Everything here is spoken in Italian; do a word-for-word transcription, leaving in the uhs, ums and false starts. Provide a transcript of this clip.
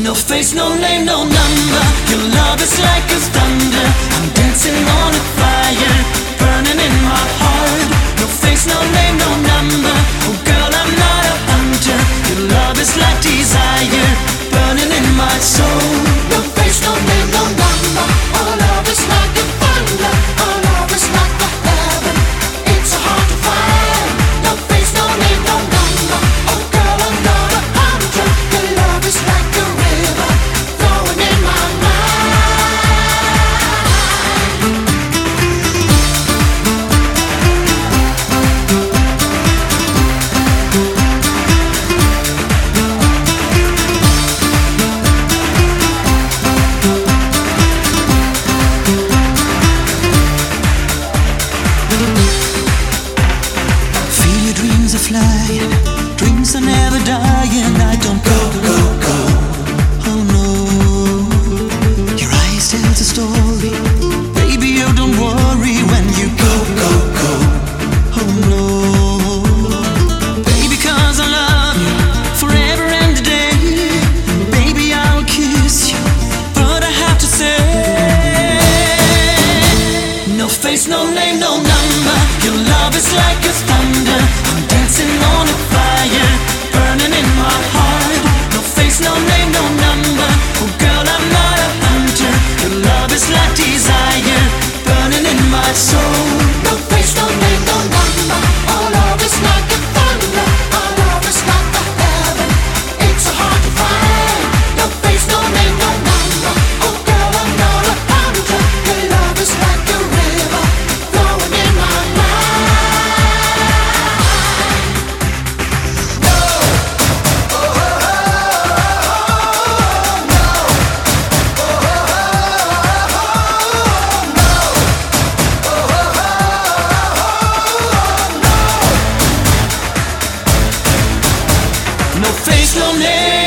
No face, no name, no number. Your love is like a thunder. I'm dancing on a fire, burning in my heart. No face, no name, no number. Oh girl, I'm not a hunter. Your love is like desire, burning in my soul. No face, no name, no number. Our love is like a thunder. Our love is like the heaven. It's so hard to find. No face, no name, no number. Oh girl, I'm not a hunter. Your love is like a river flowing in my mind. Feel your dreams are flying, dreams are never dying. I don't go, go, go. Oh no, your eyes tell the story. Baby, you don't worry when you go, go, go. Oh no, baby, 'cause I love you forever and a day. Baby, I'll kiss you, but I have to say, no face, no name, no number. Your love is like a thunder. I'm dancing on a fire, burning in my heart. No face, no name, no number. Oh girl, I'm not a hunter. Your love is like desire, burning in my soul. No face, no name, no number. Our love is like a thunder. Our love is like the heaven. It's so hard to find. No face, no name, no number. Oh girl, I'm not a hunter. Your love is like a river flowing in my mind. No face, no name.